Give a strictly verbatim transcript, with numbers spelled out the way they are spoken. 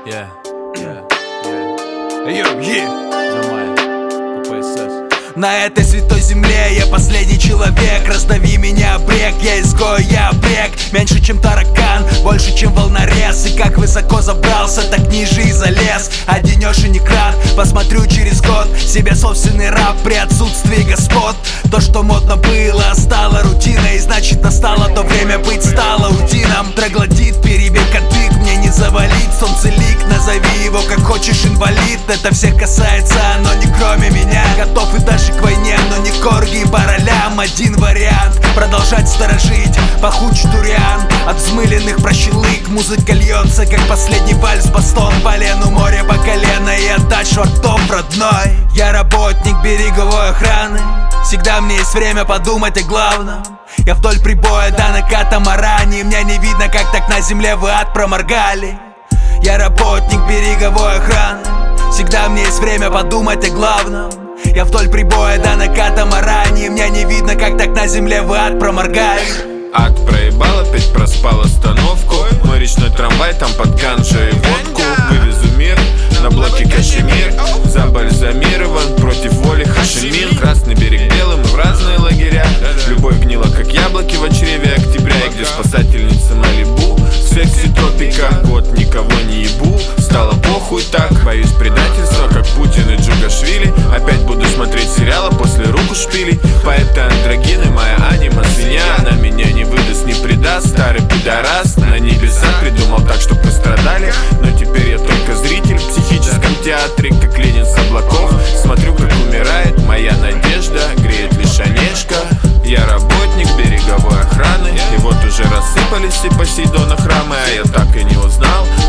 Yeah, yeah, yeah. Yo, yeah. За май, КПСС. На этой святой земле я последний человек. Раздави меня, брег, я изгой, я брег. Меньше, чем таракан, больше, чем волнорез. И как высоко забрался, так ниже и залез. Оденешь и крат, посмотрю через год. Себе собственный раб при отсутствии господ. То, что модно было, стало рутиной. Значит, настало то время быть стало утином. Троглодит, перебей кадык, мне не завалить. Солнцелик, назови его как хочешь, инвалид. Это всех касается, но не кроме меня. Готов и даже к войне, но не корги и по ролям. Один вариант, продолжать сторожить пахучий дуриан. От взмыленных прощелык музыка льется, как последний вальс. Бастон по лену, море по колено и отдать швартов родной. Я работник береговой охраны, всегда мне есть время подумать о главном. Я вдоль прибоя да на катамаране. Меня не видно, как так на земле вы ад проморгали. Я работник береговой охраны, всегда мне есть время подумать о главном. Я вдоль прибоя да на катамаране. Меня не видно, как так на земле вы ад проморгали. Ад проебал, опять проспал остановку. Мой речной трамвай там под ганджу и водку. Вывезу мир на блоке Кашемир. Забальзамирован против воли Хашимин. Красный берег белый, мы в разные лагеря. Любовь гнила, как яблоки в чреве октября. И где спасательница Малибу в сексе тропика. Год никого не ебу, стало похуй так. Боюсь предательства, как Путин и Джугашвили. Опять буду смотреть сериалы после руку шпилей. Поэты андрогины, моя анима свинья. Она меня не выдаст, не предаст. Старый пидорас на небеса придумал так, что пострадали. Но теперь я только зритель в психическом театре, как Ленин с облаков. Смотрю, как умирает моя надежда, греет лишь Онежка. Я работник береговой охраны, и вот уже рассыпались и Посейдона храмы. А я так и не узнал,